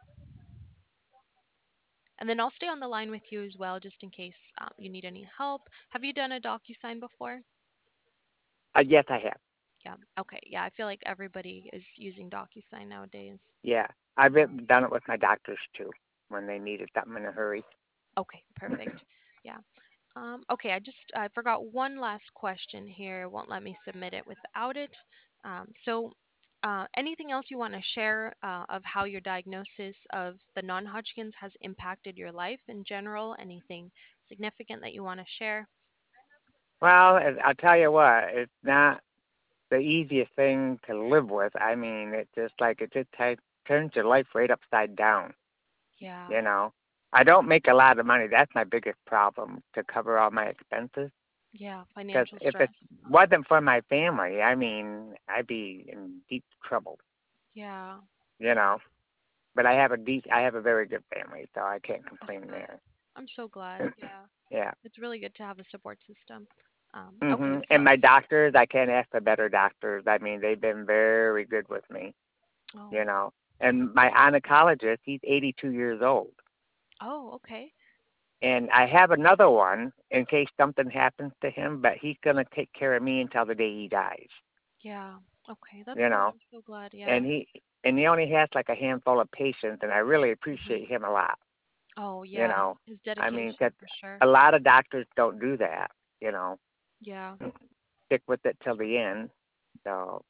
And then I'll stay on the line with you as well, just in case um, you need any help. Have you done a DocuSign before? Uh, yes, I have. Yeah. Okay. Yeah, I feel like everybody is using DocuSign nowadays. Yeah. I've Um, been- done it with my doctors too when they needed something in a hurry. okay. Perfect. Yeah. Um, okay. I just I forgot one last question here. It won't let me submit it without it. Um, so, uh, anything else you want to share uh, of how your diagnosis of the non-Hodgkin's has impacted your life in general? Anything significant that you want to share? Well, and I'll tell you what, it's not the easiest thing to live with. I mean, it just like it just t- turns your life right upside down. Yeah. You know, I don't make a lot of money. That's my biggest problem to cover all my expenses. Yeah, Because financial if it stress. wasn't for my family, I mean, I'd be in deep trouble. Yeah, You know, but I have a deep, I have a very good family, so I can't that's complain good. there. I'm so glad. Yeah, Yeah. it's really good to have a support system. Um, okay, Mhm. so And my doctors, I can't ask for better doctors. I mean, they've been very good with me. You oh, know, and my oncologist, he's eighty-two years old. oh, okay. And I have another one in case something happens to him, but he's gonna take care of me until the day he dies. Yeah, okay, that's You good. know, I'm so glad. Yeah. and he and he only has like a handful of patients, and I really Hmm. appreciate him a lot. Oh, You yeah, know, his I mean, dedication 'cause for sure. a lot of doctors don't do that. You know, Yeah, stick with it till the end. So,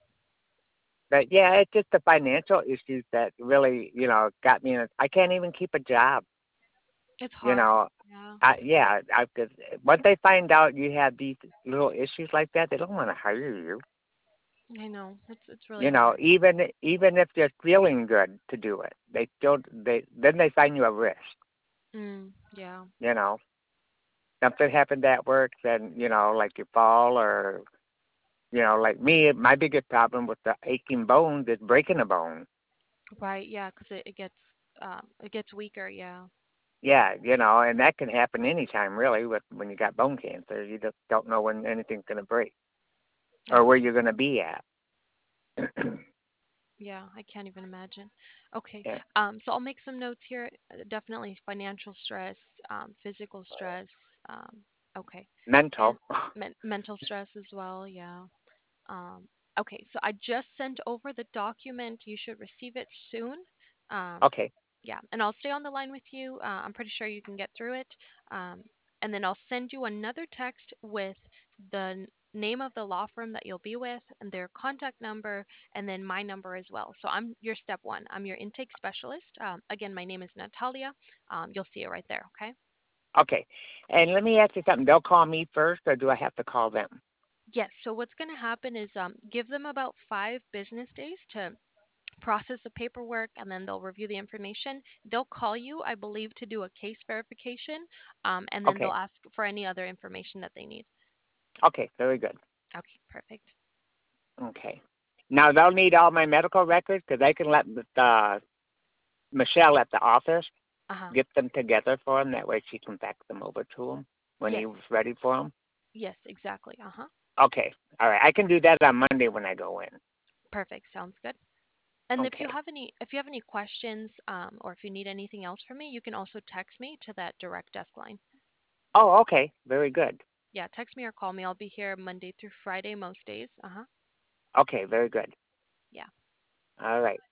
but yeah, it's just the financial issues that really, you know, got me in. A, I can't even keep a job. it's You hard. know, Yeah, I, yeah, I, cause once they find out you have these little issues like that, they don't want to hire you. I know. It's it's really You know, hard. even even if they're feeling good to do it, they still they then they find you a risk. Mm, yeah. You know, something happened at work, then you know, like you fall or you know, like me, my biggest problem with the aching bones is breaking a bone. Right. Yeah, 'cause it, it gets um it gets weaker. Yeah. Yeah, you know, and that can happen anytime really with when you got bone cancer. You just don't know when anything's gonna break or where you're Absolutely. gonna be at. Yeah, I can't even imagine. Okay. Yeah. Um, so I'll make some notes here. Uh, Definitely financial stress, um, physical stress. Um, okay. And Mental. men- mental stress as well. Yeah. Um, okay. So I just sent over the document. You should receive it soon. Um, Okay. yeah, and I'll stay on the line with you. Uh, I'm pretty sure you can get through it. Um, and then I'll send you another text with the n- name of the law firm that you'll be with and their contact number and then my number as well. So I'm your step one. I'm your intake specialist. Um, again, my name is Natalia. Um, you'll see it right there. Okay. Okay. And let me ask you something. They'll call me first, or do I have to call them? Yes. So what's going to happen is um, give them about five business days to process the paperwork and then they'll review the information. They'll call you, I believe, to do a case verification, um, and then they'll Okay. ask for any other information that they need. Okay. Very good. Okay, perfect. Okay. Now they'll need all my medical records because I can let uh, Michelle at the office Uh huh. get them together for him. That way she can fax them over to him when Yes, he was ready for them. yes, exactly. Uh huh. Okay. All right. I can do that on Monday when I go in. Perfect. Sounds good. And if you Okay. have any, if you have any questions, um, or if you need anything else from me, you can also text me to that direct desk line. Oh, okay. Very good. Yeah, text me or call me. I'll be here Monday through Friday most days. Uh huh. Okay. Very good. Yeah. All right.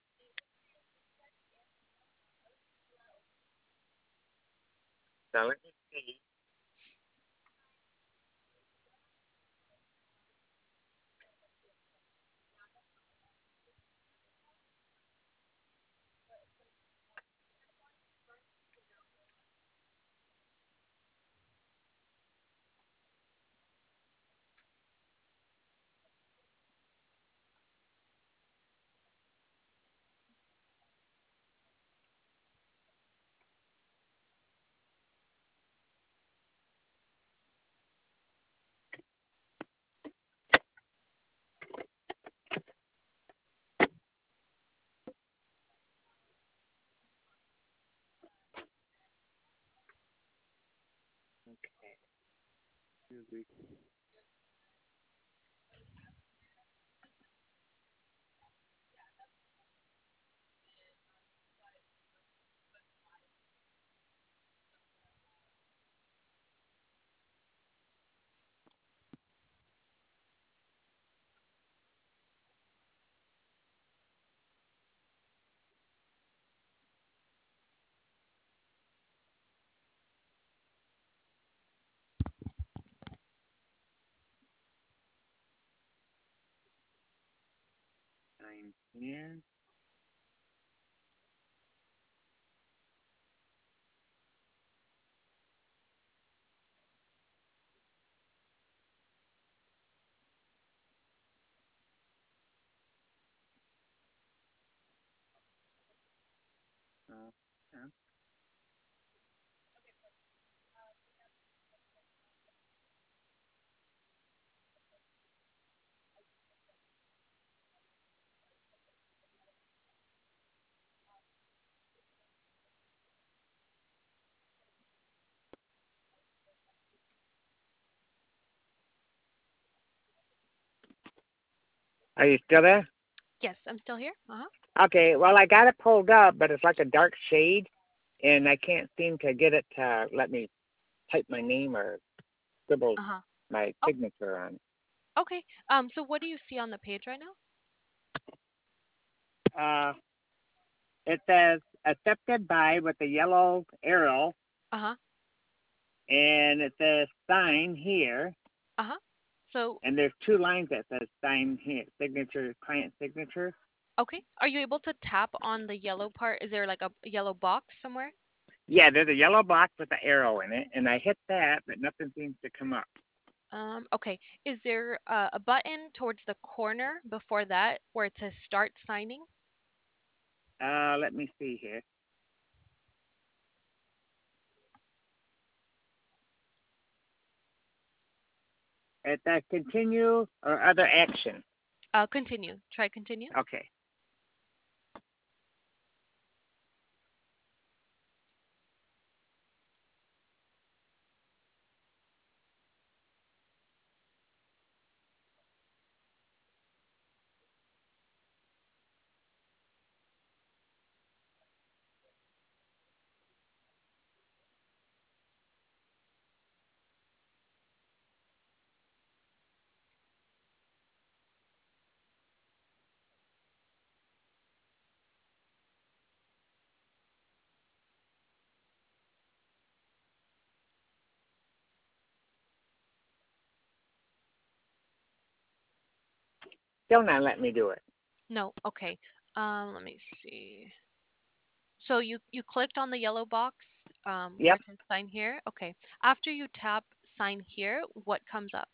So let me see. Okay. Nine ten. Oh, yeah. Are you still there? Yes, I'm still here. Uh huh. Okay. Well, I got it pulled up, but it's like a dark shade, and I can't seem to get it to let me type my name or scribble Uh huh. my Oh, signature on. okay. Um, so what do you see on the page right now? Uh, it says accepted by with a yellow arrow, Uh huh. and it says sign here, Uh huh. So, and there's two lines that says sign here, signature, client signature. okay. Are you able to tap on the yellow part? Is there like a yellow box somewhere? Yeah, there's a yellow box with an arrow in it, and I hit that, but nothing seems to come up. Um, okay. Is there uh, a button towards the corner before that where it says start signing? Uh, let me see here. It says continue or other action. Uh, continue. Try continue. Okay. Still not letting me do it. No. Okay. Um, let me see. So you you clicked on the yellow box um, where Yep. it says sign here. Okay. After you tap sign here, what comes up?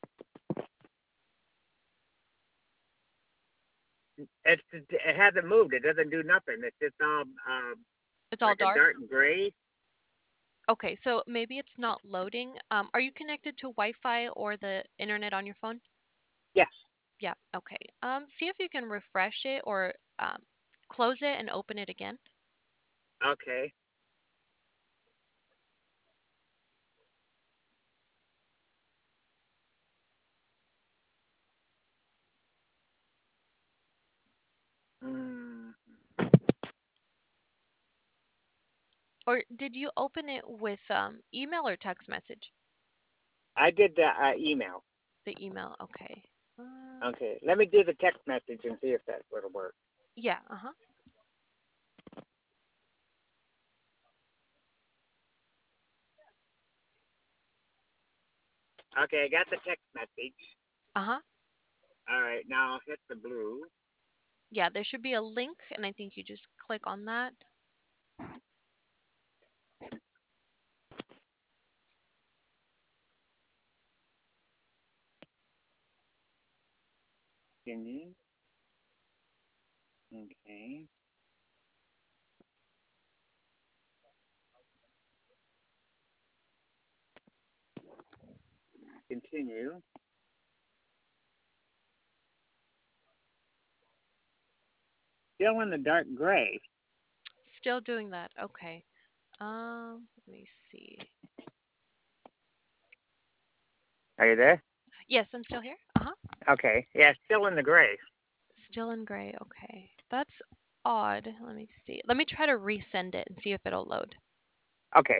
It's it hasn't moved. It doesn't do nothing. It's just all um It's all like a dark. dark gray. Okay, so maybe it's not loading. Um, are you connected to Wi-Fi or the internet on your phone? Yes. Yeah. Okay. Um, see if you can refresh it or um, close it and open it again. Okay. Mm. Or did you open it with um, email or text message? I did the uh, email. The email. Okay. Um, Okay. Let me do the text message and see if that will work. yeah. Uh-huh. Okay, I got the text message. Uh-huh. All right, now I'll hit the blue. Yeah, there should be a link, and I think you just click on that. Continue. Okay. Continue. Still in the dark gray. Still doing that. Okay. Um, let me see. Are you there? Yes, I'm still here. Uh-huh. Okay. Yeah, still in the gray. Still in gray. Okay. That's odd. Let me see. Let me try to resend it and see if it'll load. Okay.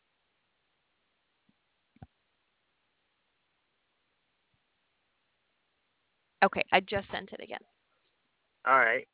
Okay, I just sent it again. All right.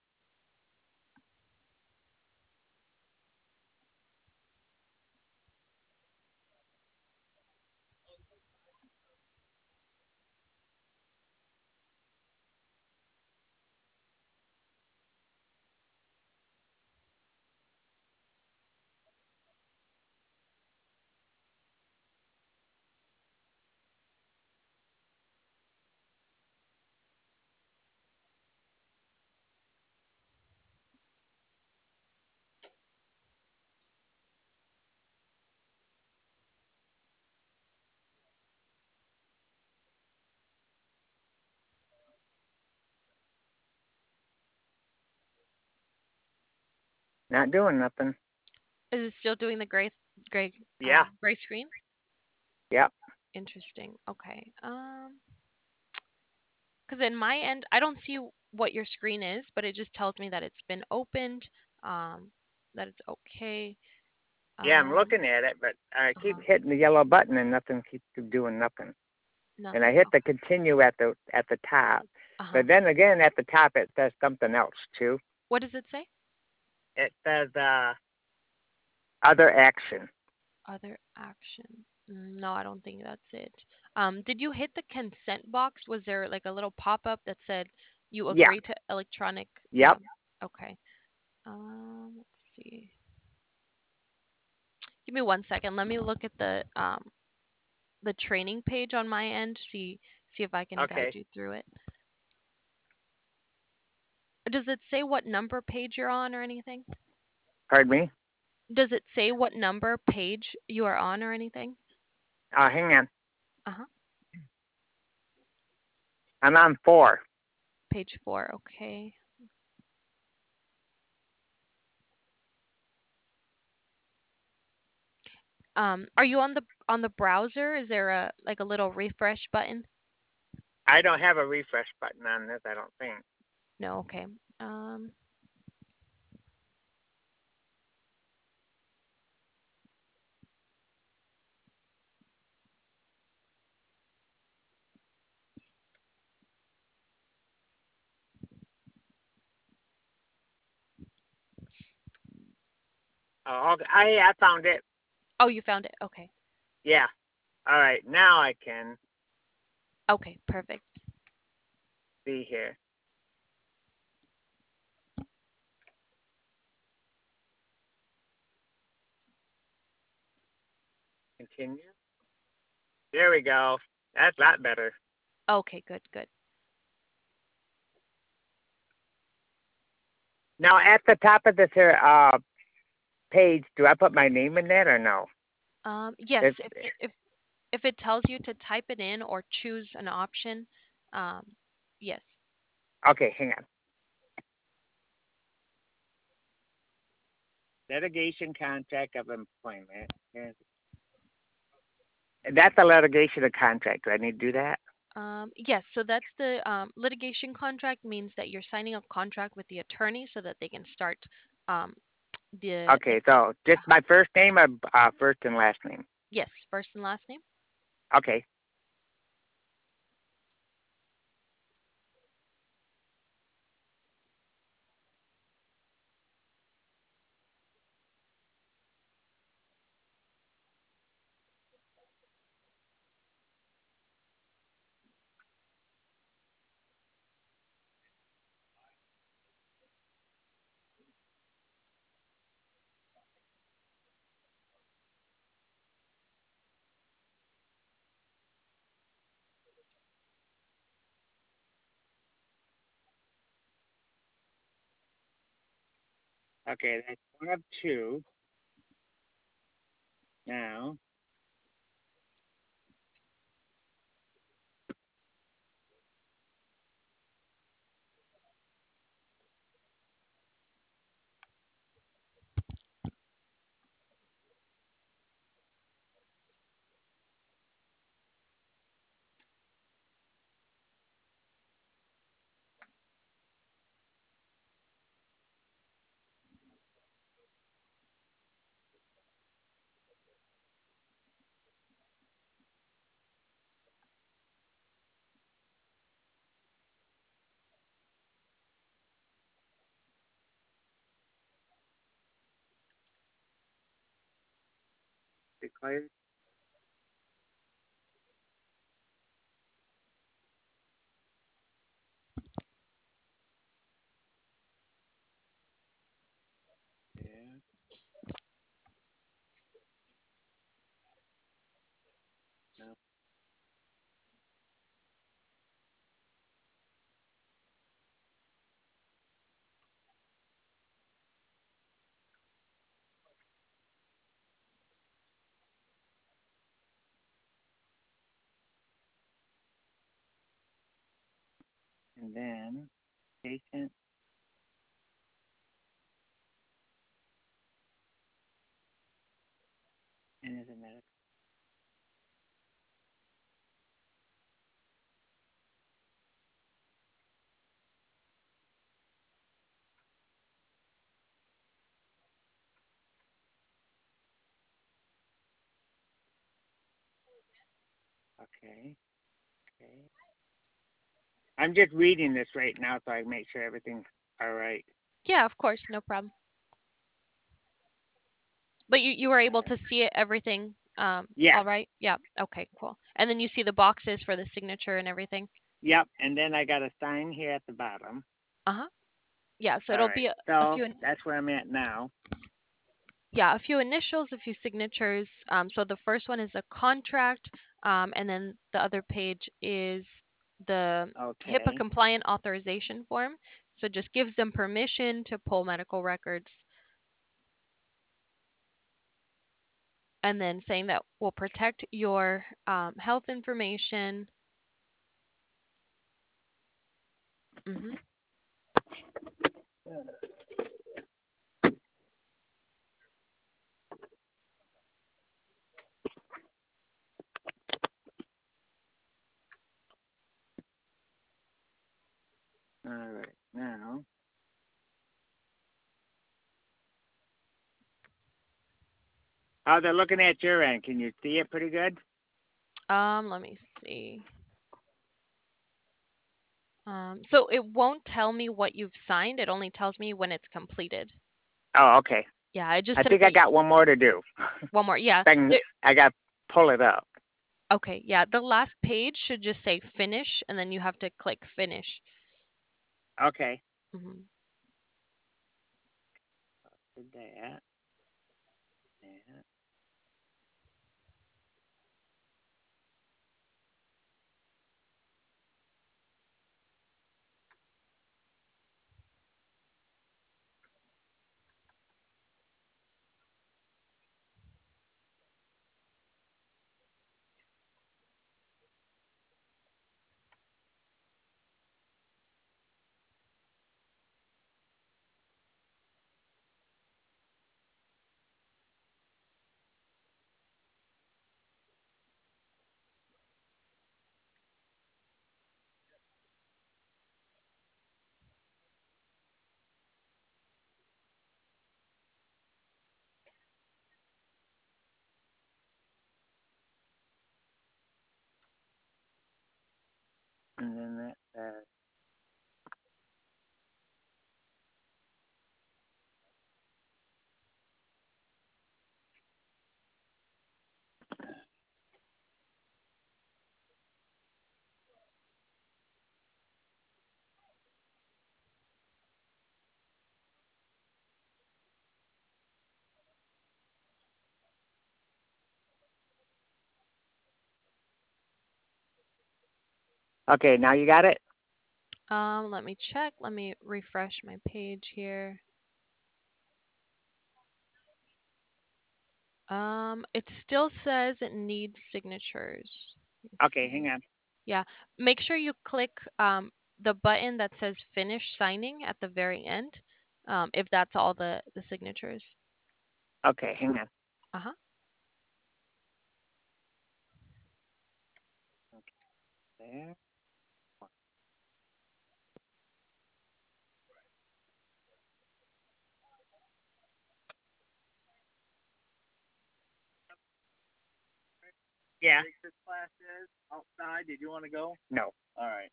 Not doing nothing. Is it still doing the gray gray Yeah. um, gray screen? Yep. Interesting. Okay. Um, because in my end, I don't see what your screen is, but it just tells me that it's been opened, um, that it's okay. Yeah, I'm Um, looking at it, but I keep uh-huh. hitting the yellow button and nothing keeps doing nothing. And I Nothing. hit the Okay. continue at the at the top. Uh-huh. But then again, at the top it says something else too. What does it say? It says uh, other action. Other action. Mm, No, I don't think that's it. Um, did you hit the consent box? Was there like a little pop-up that said you Yeah. agree to electronic? Yep. Um, okay. Um, let's see. Give me one second. Let me look at the um the training page on my end. See see if I can guide Okay. you through it. Does it say what number page you're on or anything? Pardon me. Does it say what number page you are on or anything? Uh, hang on. Uh-huh. I'm on four. Page four. Okay. Um, are you on the on the browser? Is there a like a little refresh button? I don't have a refresh button on this. I don't think. No. Okay. Um, Oh, okay. I I found it. oh, you found it. Okay. Yeah. All right. Now I can Okay. Perfect. see here. Continue. There we go. That's a lot better. Okay. Good. Good. Now at the top of this here uh page, do I put my name in that or no? Um, yes. It's, If if if it tells you to type it in or choose an option, um, yes. okay, hang on. Litigation contract of employment. Yes. That's a litigation of contract. Do I need to do that? Um, yes, so that's the um, litigation contract means that you're signing a contract with the attorney so that they can start um, the, the Okay, so just uh-huh. my first name or uh, first and last name? Yes, first and last name. Okay. Okay, that's one of two. Now, declared. Yeah. No. And then patient and is a medical. Okay. Okay. I'm just reading this right now so I make sure everything's all right. Yeah, of course, no problem. But you you were able Uh, to see it, everything um yeah. all right? Yeah. Okay, cool. And then you see the boxes for the signature and everything. Yep. And then I got a sign here at the bottom. Uh-huh. Yeah, so All it'll right. be a, a So few that's where I'm at now. yeah, a few initials, a few signatures. Um, so the first one is a contract, um, and then the other page is the HIPAA Okay. compliant authorization form. So it just gives them permission to pull medical records, and then saying that will protect your um, health information. hmm All right. Now, how's it looking at your end? Can you see it pretty good? Um, let me see. Um, so it won't tell me what you've signed. It only tells me when it's completed. Oh, okay. Yeah, it just I says think I that got one more to do. one more. Yeah, Then there, I got to pull it up. okay, yeah, the last page should just say finish, and then you have to click finish. Okay. hmm Did that. that. And then that. that. Okay, now you got it? Um, let me check. Let me refresh my page here. Um, it still says it needs signatures. Let me Okay, hang see. on. Yeah, make sure you click um, the button that says finish signing at the very end, um, if that's all the, the signatures. Okay, hang on. Uh-huh. There. Yeah. This class is outside. Did you want to go? No. All right.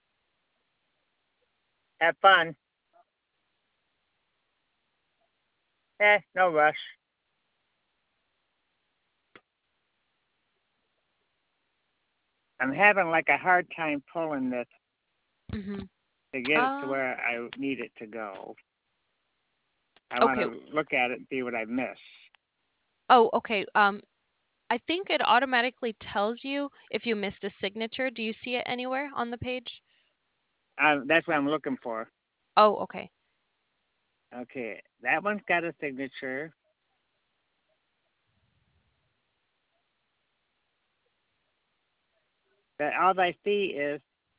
Have fun. Eh, no rush. I'm having like a hard time pulling this Mhm. to get it to Um, where I need it to go. I want okay. to look at it and see what I miss. Oh, okay. Um, I think it automatically tells you if you missed a signature. Do you see it anywhere on the page? Uh, that's what I'm looking for. Oh, okay. Okay, that one's got a signature. But all I see is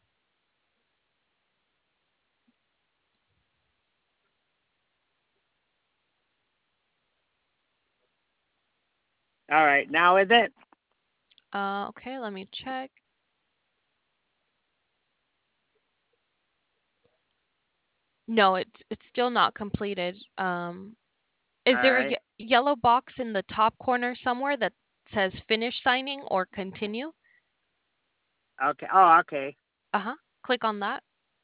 all right. Now is it? Uh, okay, let me check. No, it's it's still not completed. Um, is All there a right. ye- yellow box in the top corner somewhere that says finish signing or continue? Okay. Oh, okay. Uh-huh. Click on that.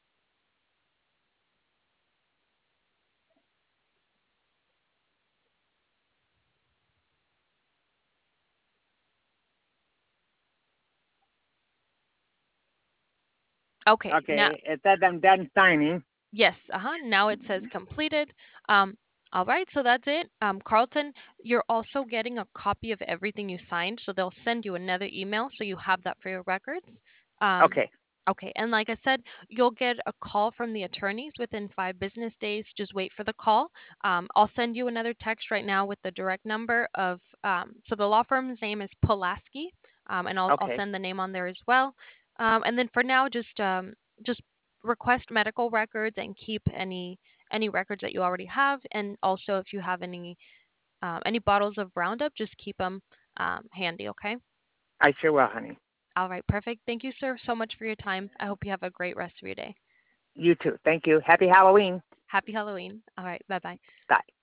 Okay. Now, Okay. It says I'm done signing. yes, uh-huh. Now it says completed. Um, all right, so that's it. Um, Carlton, you're also getting a copy of everything you signed, so they'll send you another email so you have that for your records. Um, Okay. okay, and like I said, you'll get a call from the attorneys within five business days. Just wait for the call. Um, I'll send you another text right now with the direct number of, um, so the law firm's name is Pulaski, um, and I'll I'll Okay. send the name on there as well. Um, and then for now, just um, just request medical records and keep any any records that you already have, and also if you have any um, any bottles of Roundup, just keep them um, handy. Okay. I sure will, honey. All right. Perfect. Thank you, sir, so much for your time. I hope you have a great rest of your day. You too. Thank you. Happy Halloween. Happy Halloween. All right. Bye bye. Bye.